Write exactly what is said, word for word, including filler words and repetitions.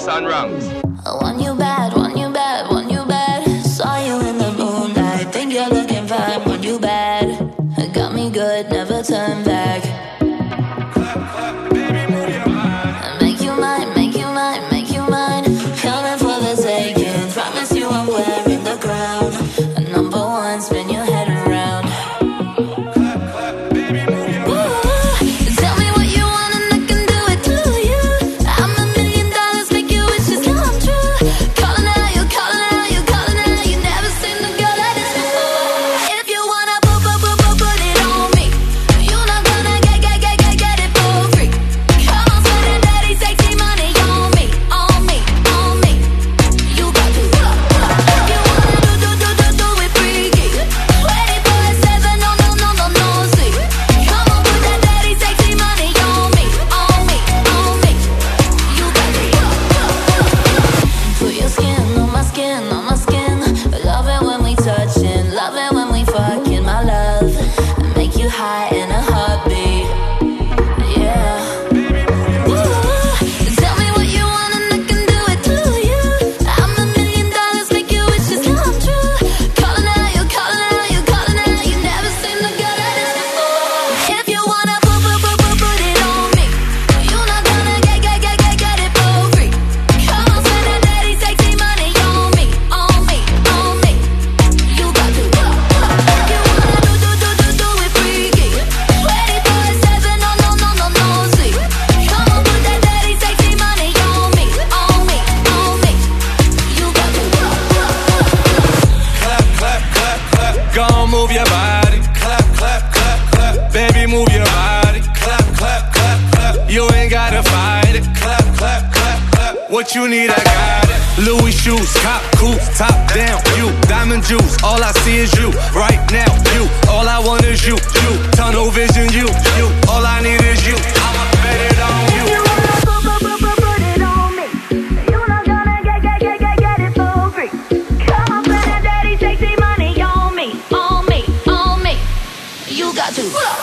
and Ranks. I want you bad, want you bad, want you bad. Saw you in the moonlight, think you're looking fine. Want you bad, it got me good, never turn back. Clap, clap, baby, move your mind. Make you mine, make you mine, make you mine. Coming for the taking, promise you I'm wearing the crown. Number one, spin your head around. Clap, clap, baby, move your mind. Ooh, tell me what you want and I can do it to you. I'm a million dollars, make your wishes come true. Calling out, you calling out, you calling out. You never seen a girl like this before. If you wanna put, put, put, put, put it on me, you're not gonna get, get, get, get, get it for free. Come on, spend that daddy sexy money on me, on me, on me. You got to. If you wanna do, do, do, do, do it freaky. twenty-four seven, no, no, no, no, no, see. Come on, put that daddy sexy money on me, on me, on me. You got to. Put your skin on my skin, on my skin. Love it when we touchin', love it when we fucking, my love. Make you high in a heartbeat. Yeah. Ooh, tell me what you want and I can do it to you. I'm a million dollars, make your wishes come true. Calling out, you calling out, you calling out. You never seen a girl like this before. If you wanna put, put, put, put, put it on me, you're not gonna get, get, get, get, get it for free. Come on, spend that daddy sexy money on me, on me, on me. You got to. If you wanna do, do, do, do, do it freaky. twenty-four seven, no, no, no, no, no, see. Come on, put that daddy sexy money on me, on me, on me. You got to. Clap, clap, clap, clap. Go on, move your body. Clap, clap, clap, clap. Baby, move your body. Clap, clap, clap, clap. You ain't gotta fight it. Clap, clap, clap, clap. What you need, I got it. Louis shoes, cop cool, top down. You, diamond juice. All I see is you. Right now, you. All I want is you. You, tunnel vision, you. You, all I need is you. I'ma bet it on you. You wanna put, put, put, put, put it on me, you're not gonna get, get, get, get, get it for free. Come on, spend that daddy sexy money on me, on me, on me. You got to.